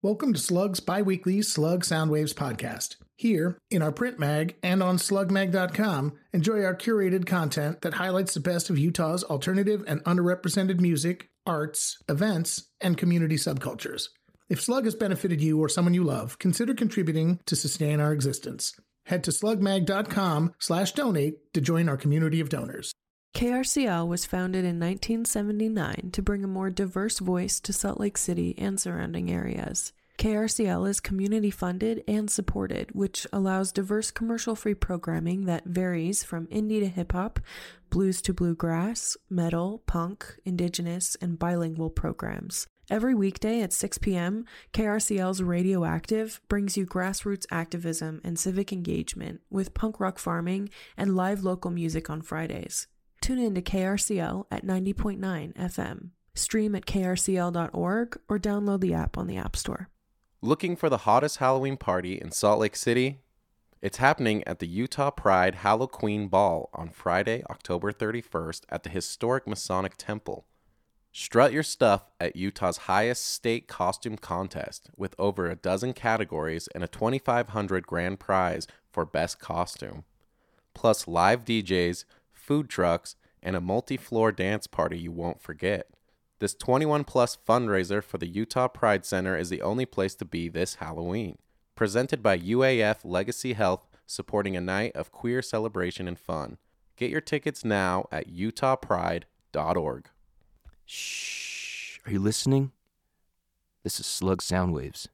Welcome to Slug's bi-weekly Slug Soundwaves podcast. Here, in our print mag and on slugmag.com, enjoy our curated content that highlights the best of Utah's alternative and underrepresented music, arts, events, and community subcultures. If Slug has benefited you or someone you love, consider contributing to sustain our existence. Head to slugmag.com/donate to join our community of donors. KRCL was founded in 1979 to bring a more diverse voice to Salt Lake City and surrounding areas. KRCL is community funded and supported, which allows diverse commercial-free programming that varies from indie to hip-hop, blues to bluegrass, metal, punk, indigenous, and bilingual programs. Every weekday at 6 p.m., KRCL's Radioactive brings you grassroots activism and civic engagement with punk rock farming and live local music on Fridays. Tune in to KRCL at 90.9 FM. Stream at krcl.org or download the app on the App Store. Looking for the hottest Halloween party in Salt Lake City? It's happening at the Utah Pride Halloween Ball on Friday, October 31st at the historic Masonic Temple. Strut your stuff at Utah's highest state costume contest with over a dozen categories and a $2,500 grand prize for best costume. Plus live DJs, food trucks, and a multi-floor dance party you won't forget. This 21-plus fundraiser for the Utah Pride Center is the only place to be this Halloween. Presented by UAF Legacy Health, supporting a night of queer celebration and fun. Get your tickets now at utahpride.org. Shh. Are you listening? This is Slug Soundwaves.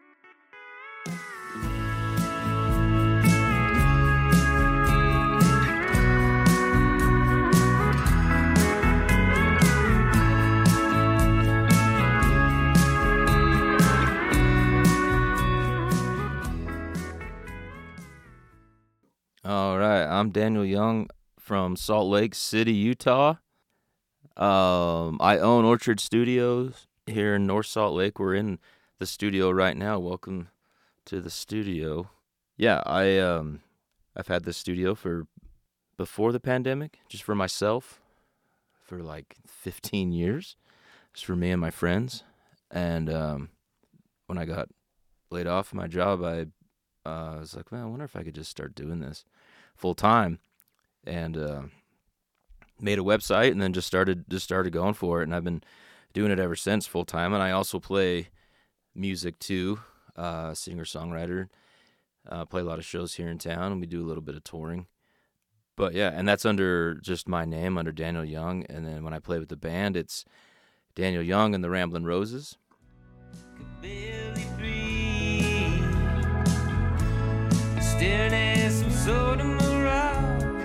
All right, I'm Daniel Young from Salt Lake City, Utah. I own Orchard Studios here in North Salt Lake. We're in the studio right now. Welcome to the studio. Yeah, I've had this studio for before the pandemic, just for myself, for like 15 years, just for me and my friends. And when I got laid off my job, I was like, man, I wonder if I could just start doing this full time, and made a website, and then just started going for it, and I've been doing it ever since full time. And I also play music too, singer songwriter. Play a lot of shows here in town, and we do a little bit of touring. But yeah, and that's under just my name, under Daniel Young. And then when I play with the band, it's Daniel Young and the Ramblin' Roses. Staring at some sodium around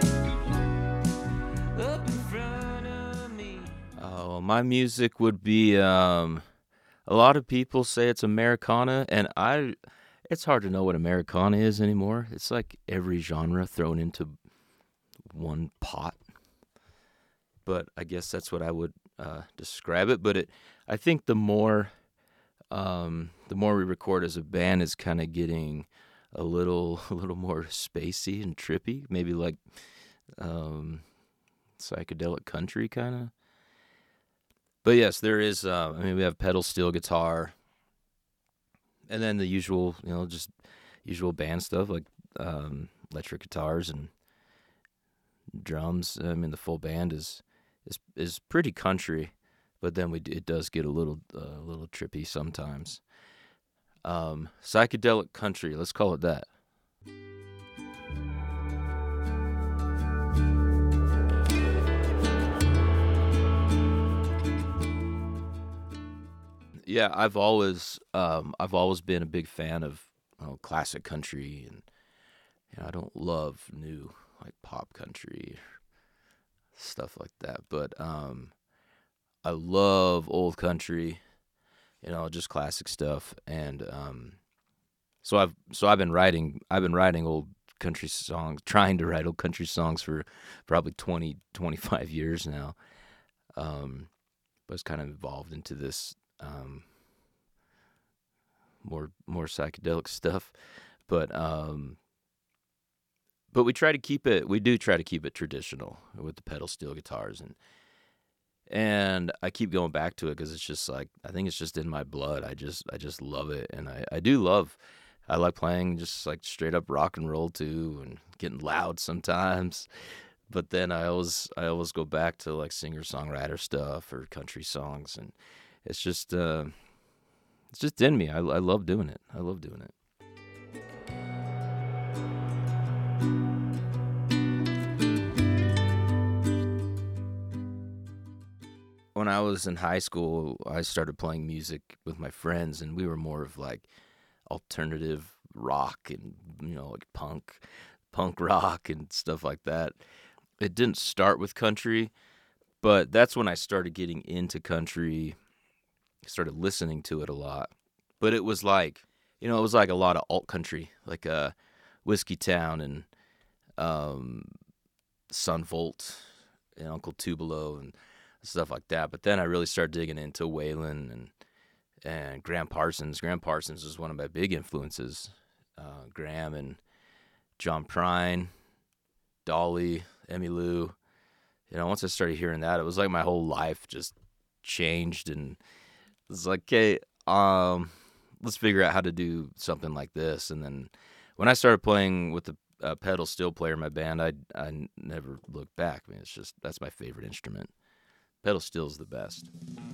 up in front of me. Oh, my music would be a lot of people say it's Americana, and it's hard to know what Americana is anymore. It's like every genre thrown into one pot. But I guess that's what I would describe it. But I think the more we record as a band is kind of getting a little more spacey and trippy, maybe like psychedelic country kind of. But yes, there is. We have pedal steel guitar, and then the usual, just usual band stuff like electric guitars and drums. The full band is pretty country, but then it does get a little trippy sometimes. Psychedelic country, let's call it that. Yeah, I've always been a big fan of classic country, and I don't love new like pop country stuff like that, but I love old country. Just classic stuff, and so I've been writing old country songs, trying to write old country songs for probably 25 years now. But it's kind of evolved into this more psychedelic stuff, but we do try to keep it traditional with the pedal steel guitars, And I keep going back to it because it's just like, I think it's just in my blood. I just love it. And I like playing just like straight up rock and roll too, and getting loud sometimes. But then I always go back to like singer-songwriter stuff or country songs, and it's just in me. I love doing it. I love doing it. When I was in high school, I started playing music with my friends, and we were more of like alternative rock and, like punk rock and stuff like that. It didn't start with country, but that's when I started getting into country, started listening to it a lot. But it was like, it was like a lot of alt country, like Whiskey Town and Sun Volt and Uncle Tupelo and stuff like that. But then I really started digging into Waylon and Graham Parsons. Graham Parsons was one of my big influences. Graham and John Prine, Dolly, Emmylou. Once I started hearing that, it was like my whole life just changed, and it was like, okay, let's figure out how to do something like this. And then when I started playing with the pedal steel player in my band, I never looked back. I mean, that's my favorite instrument. Pedal steel is the best.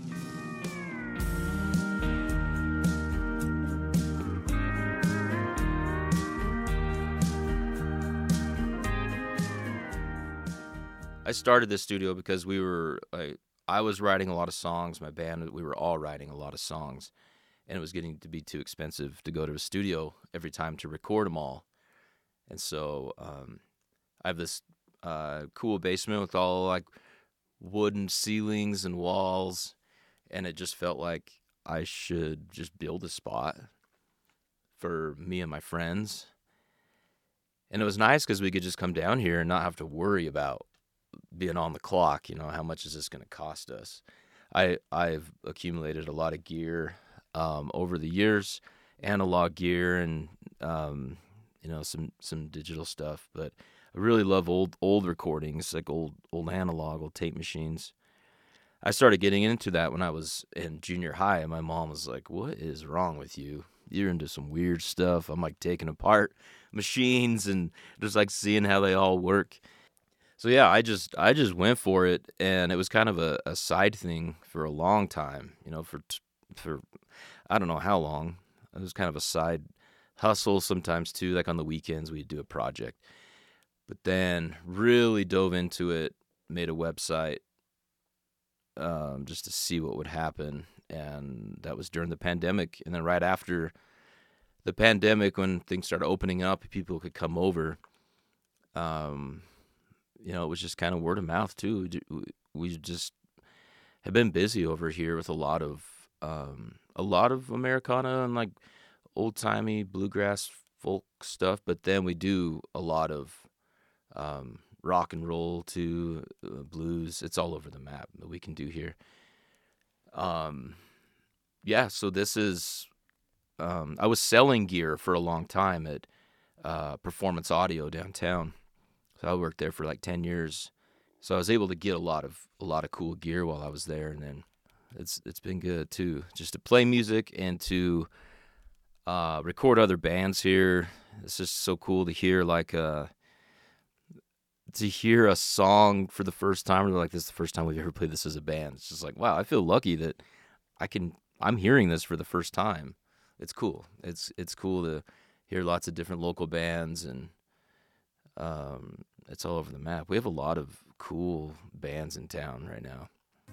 I started this studio because I was writing a lot of songs. My band, we were all writing a lot of songs, and it was getting to be too expensive to go to a studio every time to record them all. And so I have this cool basement with all like wooden ceilings and walls, and it just felt like I should just build a spot for me and my friends. And it was nice because we could just come down here and not have to worry about being on the clock. How much is this going to cost us? I've accumulated a lot of gear over the years, analog gear and some digital stuff, but I really love old recordings, like old analog, old tape machines. I started getting into that when I was in junior high, and my mom was like, "What is wrong with you? You're into some weird stuff." I'm like taking apart machines and just like seeing how they all work. So yeah, I just went for it, and it was kind of a side thing for a long time, for I don't know how long. It was kind of a side hustle sometimes too, like on the weekends we'd do a project. But then really dove into it, made a website just to see what would happen, and that was during the pandemic. And then right after the pandemic, when things started opening up, people could come over. It was just kind of word of mouth too. We just have been busy over here with a lot of Americana and like old timey bluegrass folk stuff, but then we do a lot of rock and roll too, blues. It's all over the map that we can do here. So this is. I was selling gear for a long time at Performance Audio downtown. So I worked there for like 10 years. So I was able to get a lot of cool gear while I was there, and then it's been good too, just to play music and to record other bands here. It's just so cool to hear hear a song for the first time. They're like, "This is the first time we've ever played this as a band." It's just like, wow, I feel lucky that I'm hearing this for the first time. It's cool. It's cool to hear lots of different local bands, and it's all over the map. We have a lot of cool bands in town right now.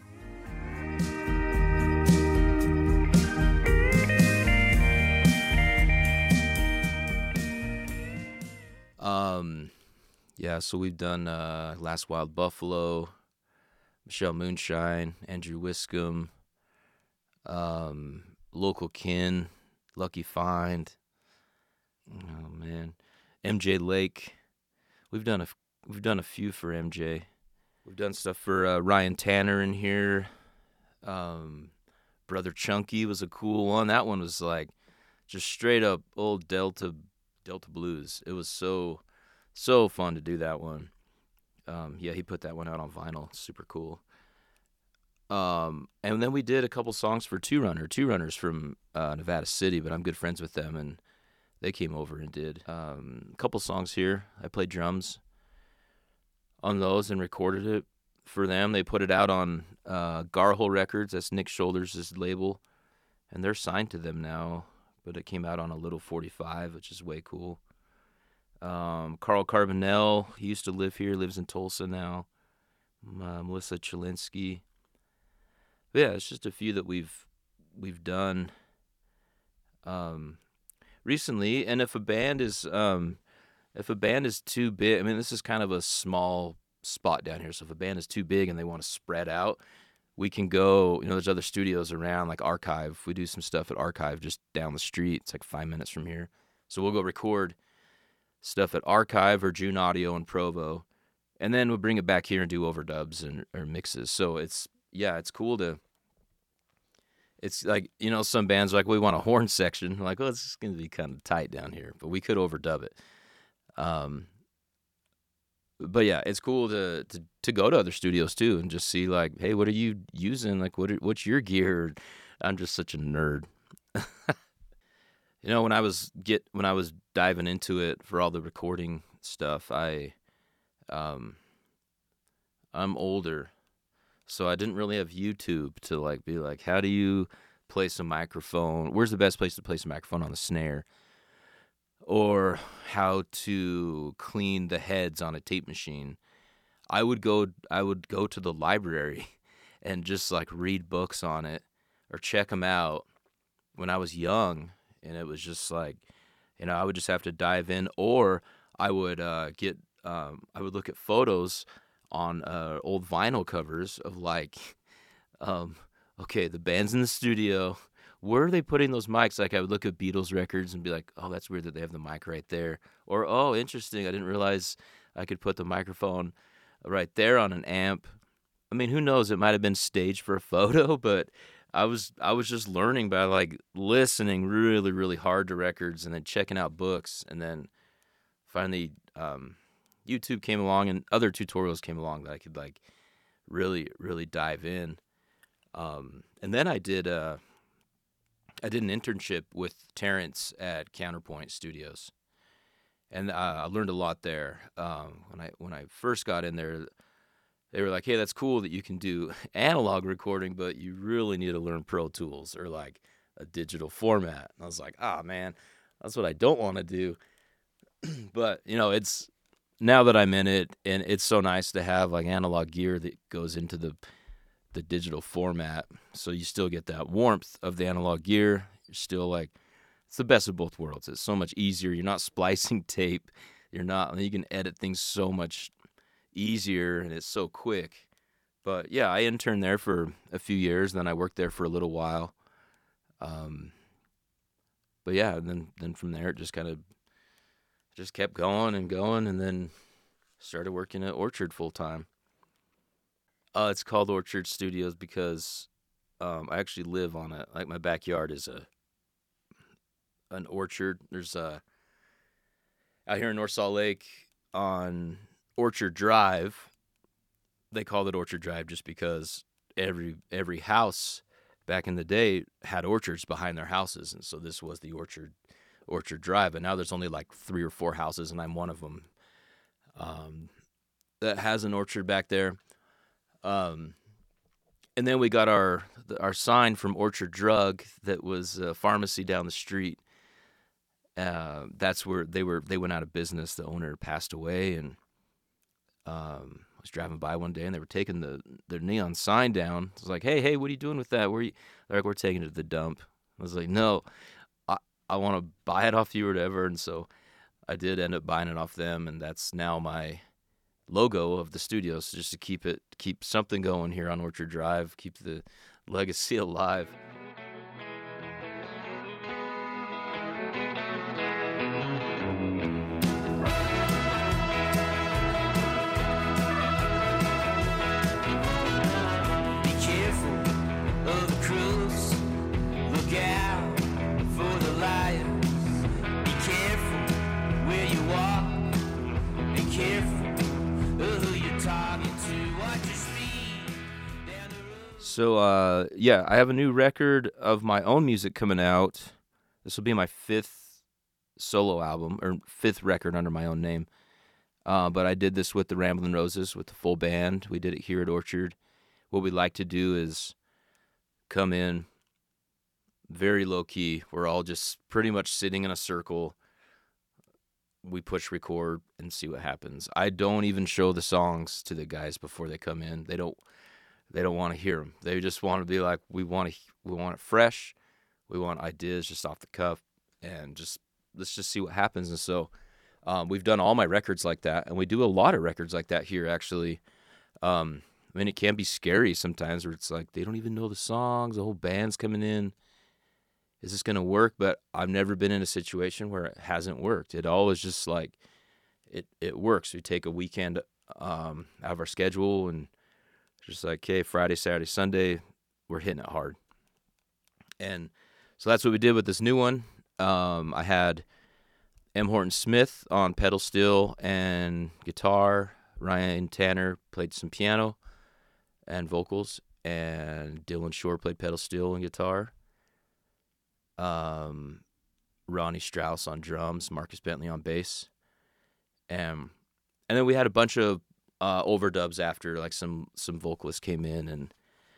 So we've done Last Wild Buffalo, Michelle Moonshine, Andrew Wiscombe, Local Kin, Lucky Find. Oh man, MJ Lake. We've done a few for MJ. We've done stuff for Ryan Tanner in here. Brother Chunky was a cool one. That one was like just straight up old Delta blues. It was so fun to do that one. He put that one out on vinyl. Super cool. And then we did a couple songs for Two Runners from Nevada City, but I'm good friends with them, and they came over and did a couple songs here. I played drums on those and recorded it for them. They put it out on Garhole Records. That's Nick Shoulders' label, and they're signed to them now, but it came out on a Little 45, which is way cool. Carl Carbonell, he used to live here, lives in Tulsa now. Melissa Chelinsky. But yeah, it's just a few that we've done recently. And if a band is too big, I mean, this is kind of a small spot down here. So if a band is too big and they want to spread out, we can go. There's other studios around, like Archive. We do some stuff at Archive just down the street. It's like 5 minutes from here. So we'll go record stuff at Archive or June Audio in Provo, and then we'll bring it back here and do overdubs or mixes. So it's cool to. It's like, some bands are like, we want a horn section. I'm like, well, it's going to be kind of tight down here, but we could overdub it. But yeah, it's cool to go to other studios too and just see like, hey, what are you using? Like, what's your gear? I'm just such a nerd. When I was diving into it for all the recording stuff, I'm older. So I didn't really have YouTube to like be like, how do you place a microphone? Where's the best place to place a microphone on the snare? Or how to clean the heads on a tape machine. I would go to the library and just like read books on it or check them out when I was young, and it was just like, I would just have to dive in, or I would I would look at photos on old vinyl covers of like, okay, the band's in the studio. Where are they putting those mics? Like, I would look at Beatles records and be like, oh, that's weird that they have the mic right there. Or, oh, interesting, I didn't realize I could put the microphone right there on an amp. I mean, who knows? It might have been staged for a photo, but I was just learning by like listening really, really hard to records and then checking out books, and then finally YouTube came along and other tutorials came along that I could like really, really dive in. And then I did an internship with Terrence at Counterpoint Studios, and I learned a lot there. When I first got in there, they were like, "Hey, that's cool that you can do analog recording, but you really need to learn Pro Tools or like a digital format." And I was like, "Ah, man, that's what I don't want to do." But it's now that I'm in it, and it's so nice to have like analog gear that goes into the digital format, so you still get that warmth of the analog gear. You're still like, it's the best of both worlds. It's so much easier. You're not splicing tape. You can edit things so much easier, and it's so quick. But yeah, I interned there for a few years, then I worked there for a little while. But yeah, and then from there it just kind of just kept going, and then started working at Orchard full time. It's called Orchard Studios because I actually live on it. Like, my backyard is an orchard. There's out here in North Salt Lake on Orchard Drive. They called it Orchard Drive just because every house back in the day had orchards behind their houses, and so this was the Orchard Drive. And now there's only like 3 or 4 houses, and I'm one of them that has an orchard back there. And then we got our sign from Orchard Drug that was a pharmacy down the street. That's where they went out of business. The owner passed away, and I was driving by one day, and they were taking their neon sign down. I was like, hey, what are you doing with that? They're like, we're taking it to the dump. I was like, no, I want to buy it off you or whatever. And so I did end up buying it off them, and that's now my logo of the studio, so just to keep something going here on Orchard Drive, keep the legacy alive. Be careful of the crooks, look out for the liars. Be careful where you walk, be careful. So, I have a new record of my own music coming out. This will be my 5th solo album, or 5th record under my own name. But I did this with the Ramblin' Roses, with the full band. We did it here at Orchard. What we like to do is come in very low-key. We're all just pretty much sitting in a circle. We push record and see what happens. I don't even show the songs to the guys before they come in. They don't want to hear them. They just want to be like, we want it fresh. We want ideas just off the cuff, and let's just see what happens. And so we've done all my records like that, and we do a lot of records like that here, actually. I mean, it can be scary sometimes where it's like they don't even know the songs, the whole band's coming in. Is this going to work? But I've never been in a situation where it hasn't worked. It always just like, it works. We take a weekend out of our schedule, and just like, okay, Friday, Saturday, Sunday, we're hitting it hard. And so that's what we did with this new one. I had M. Horton Smith on pedal steel and guitar. Ryan Tanner played some piano and vocals, and Dylan Shore played pedal steel and guitar. Ronnie Strauss on drums, Marcus Bentley on bass. And then we had a bunch of overdubs after, like some vocalists came in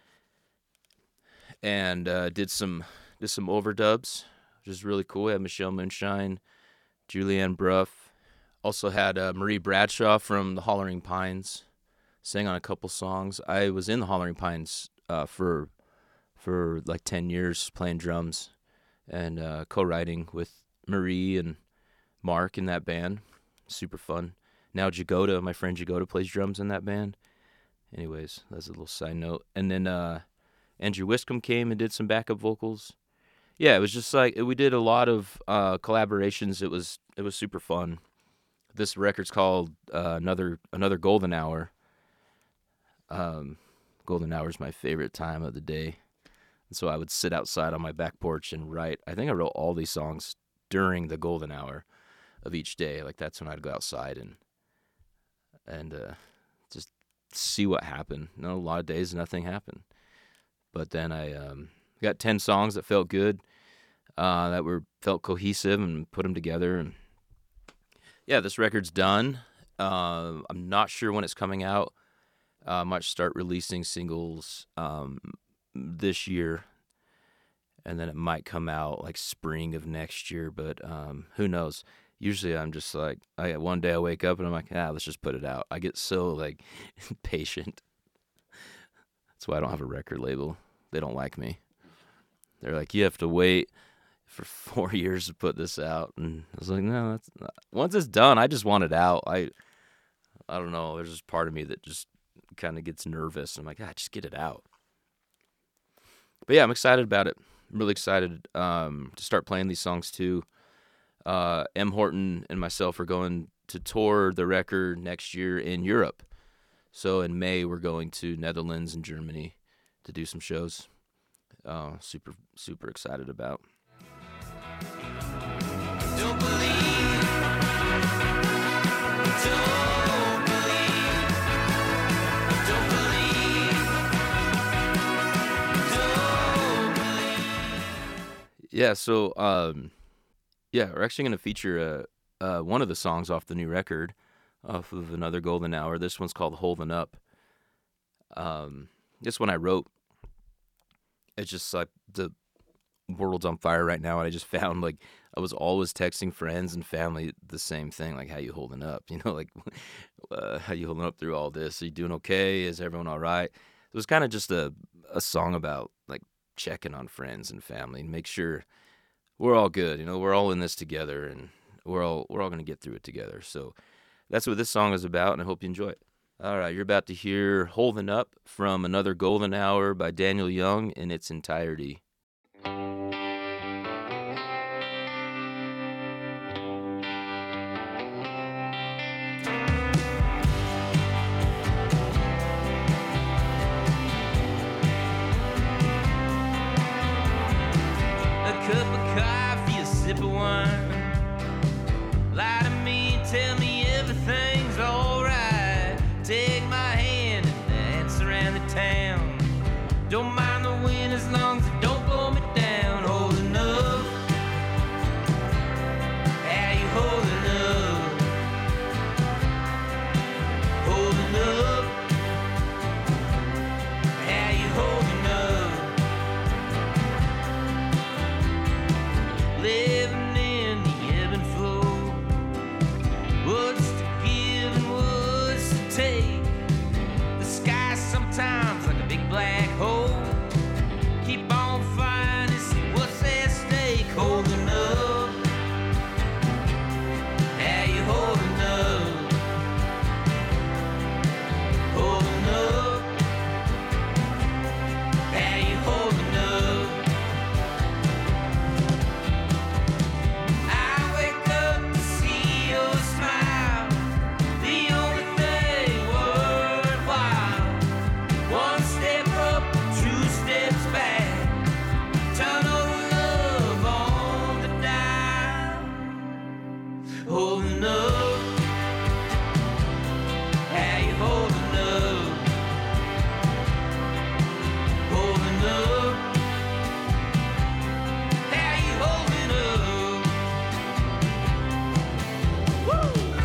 and did some overdubs, which is really cool. We had Michelle Moonshine, Julianne Bruff. Also had Marie Bradshaw from the Hollering Pines sang on a couple songs. I was in the Hollering Pines for like 10 years playing drums and co-writing with Marie and Mark in that band. Super fun. Now Jagoda, my friend Jagoda, plays drums in that band. Anyways, that's a little side note. And then Andrew Wiscombe came and did some backup vocals. Yeah, it was just like, we did a lot of collaborations. It was super fun. This record's called Another Golden Hour. Golden Hour is my favorite time of the day. And so I would sit outside on my back porch and write. I think I wrote all these songs during the golden hour of each day. Like, that's when I'd go outside and just see what happened. A lot of days nothing happened. But then I got 10 songs that felt good, that felt cohesive, and put them together. And yeah, this record's done. I'm not sure when it's coming out. I might start releasing singles this year, and then it might come out like spring of next year, but who knows? Usually I'm just like, one day I wake up and I'm like, let's just put it out. I get so like impatient. That's why I don't have a record label. They don't like me. They're like, you have to wait for 4 years to put this out. And I was like, no, that's not. Once it's done, I just want it out. I don't know. There's this part of me that just kind of gets nervous. I'm like, just get it out. But yeah, I'm excited about it. I'm really excited to start playing these songs too. M. Horton and myself are going to tour the record next year in Europe. So in May, we're going to Netherlands and Germany to do some shows. Super, super excited about. Don't believe. Don't believe. Don't believe. Don't believe. Yeah, so we're actually going to feature one of the songs off the new record, off of Another Golden Hour. This one's called Holdin' Up. This one I wrote. It's just like the world's on fire right now, and I just found like I was always texting friends and family the same thing, like, how you holding up? You know, like, how you holding up through all this? Are you doing okay? Is everyone all right? It was kind of just a song about like checking on friends and family and make sure we're all good. You know, we're all in this together, and we're all going to get through it together. So that's what this song is about, and I hope you enjoy it. All right, you're about to hear Holdin' Up from Another Golden Hour by Daniel Young in its entirety. Don't living in the ebb and flow. What's to give and what's to take? The sky sometimes like a big black hole. Keep on flying and see what's at stake. Holding up, how you holding up? Holding up, how you holding up? I wake up to see your smile, the only thing worthwhile. One step up, two steps back. Turn over love on the dime. Holding up, how you holding up? Holding up, how you holding up? Woo!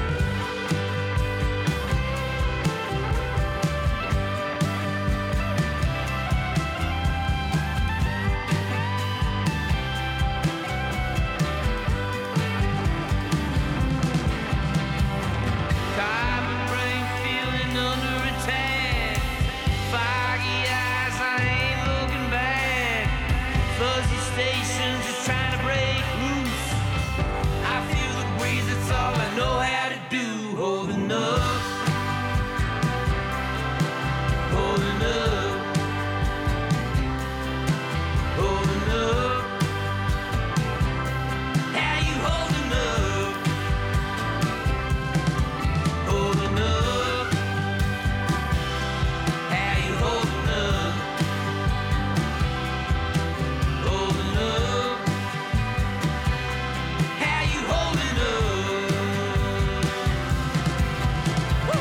Time and brain feeling under attack. Foggy eyes, I ain't looking back. Fuzzy stations just trying to break loose. I feel the breeze, that's all I know how to do. Holding up, holding up, holding up. How you holding up? Holding up, how you holding up? Holding up, how you holding up? Woo!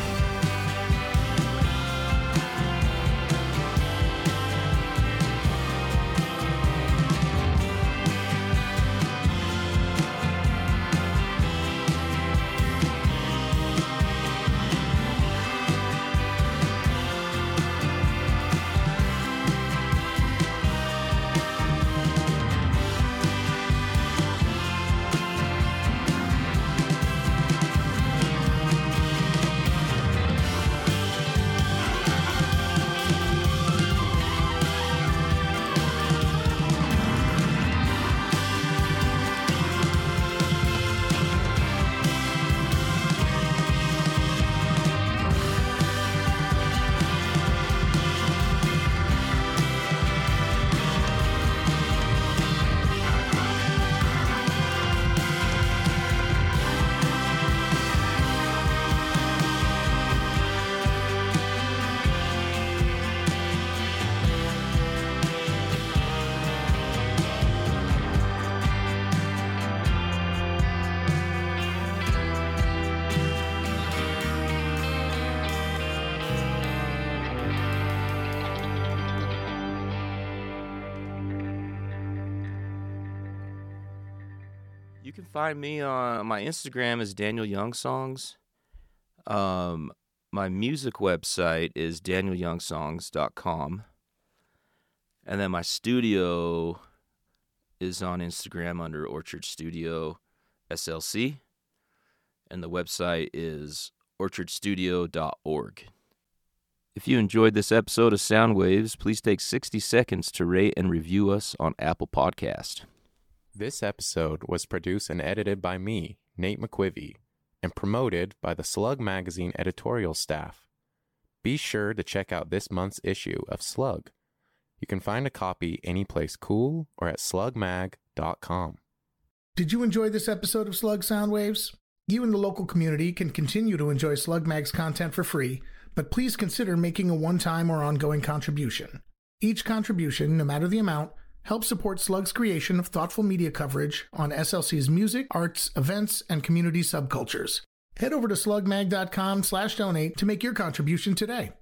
You can find me on my Instagram is Daniel Young Songs. My music website is danielyoungsongs.com. And then my studio is on Instagram under Orchard Studio SLC. And the website is orchardstudio.org. If you enjoyed this episode of Soundwaves, please take 60 seconds to rate and review us on Apple Podcast. This episode was produced and edited by me, Nate McQuivey, and promoted by the Slug Magazine editorial staff. Be sure to check out this month's issue of Slug. You can find a copy anyplace cool or at slugmag.com. Did you enjoy this episode of Slug Soundwaves? You and the local community can continue to enjoy Slug Mag's content for free, but please consider making a one-time or ongoing contribution. Each contribution, no matter the amount, helps support Slug's creation of thoughtful media coverage on SLC's music, arts, events, and community subcultures. Head over to slugmag.com/donate to make your contribution today.